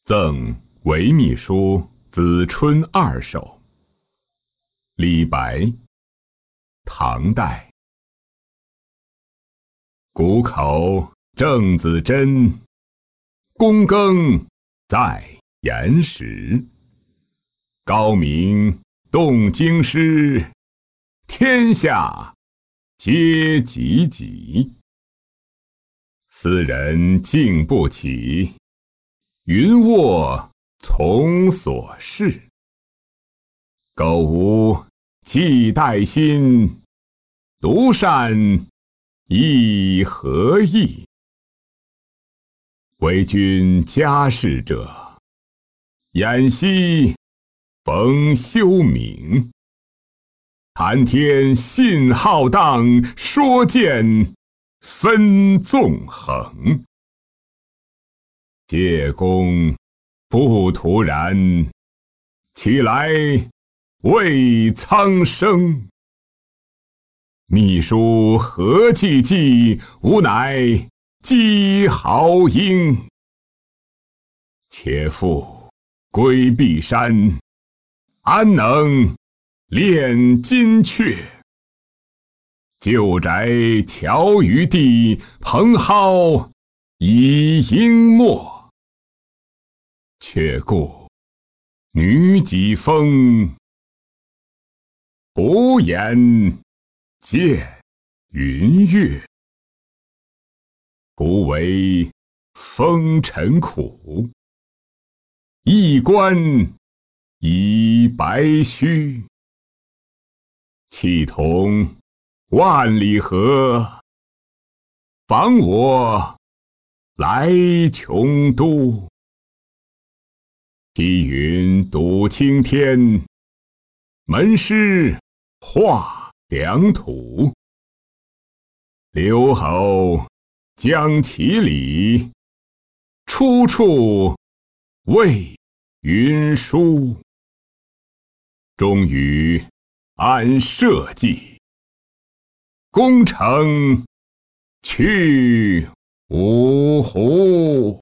赠韦秘书子春二首。李白，唐代。谷口郑子真，躬耕在岩石。高明动京师，天下皆济济。斯人竟不起，云卧从所事。苟无忌待心，独善亦何益？为君家事者，偃息逢休冥。谈天信浩荡，说剑分纵横。借功不徒然，起来为苍生。秘书何戚戚，吾乃积豪英。且复归避山，安能恋金阙？旧宅桥余地，蓬蒿已应没。却顾女几风，胡言见云月。徒为风尘苦，一官以白须。弃同万里河，访我来琼都。披云堵青天，门师画良土。留侯将其礼，出处为云书。终于按社稷，功成去芜乎！